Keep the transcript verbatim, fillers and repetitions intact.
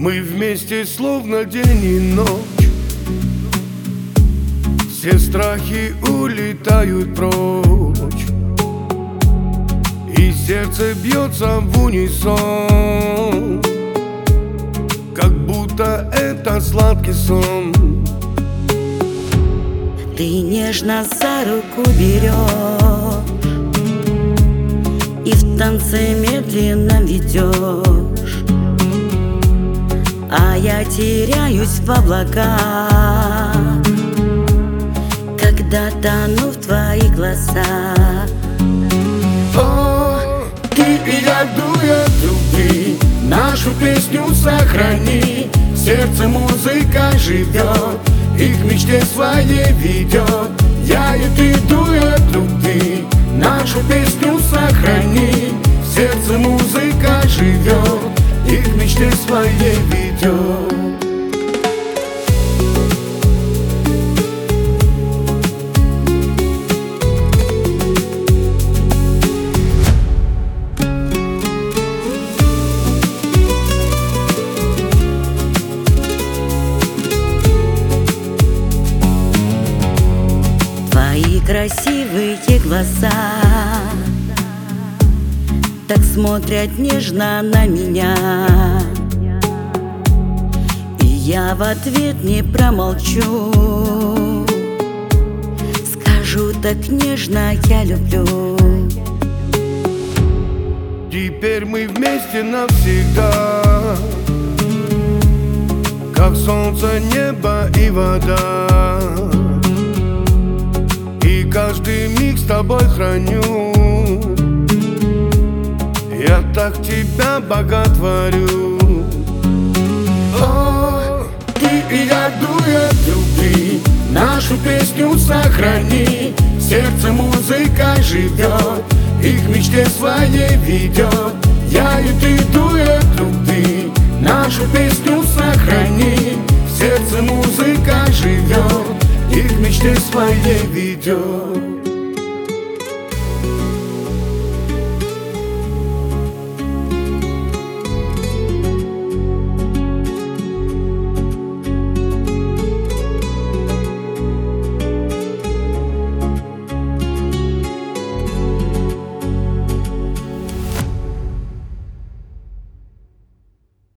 Мы вместе словно день и ночь. Все страхи улетают прочь, и сердце бьется в унисон, как будто это сладкий сон. Ты нежно за руку берешь и в танце медленно ведешь, а я теряюсь в облаках, когда тону в твоих глазах. О, ты и я дует любви, нашу песню сохрани. В сердце музыка живет, и к мечте своей ведет. Я и ты дует любви, нашу песню сохрани. В сердце музыка живет, и к мечте своей ведет. Твои красивые глаза так смотрят нежно на меня, и я в ответ не промолчу, скажу так нежно: я люблю. Теперь мы вместе навсегда, как солнце, небо и вода. И каждый миг с тобой храню, я так тебя боготворю. О, ты и я дует любви, нашу песню сохрани. В сердце музыка живет, и к мечте своей ведет. Я и ты дует любви, нашу песню сохрани. В сердце музыка живет, и к мечте своей ведет.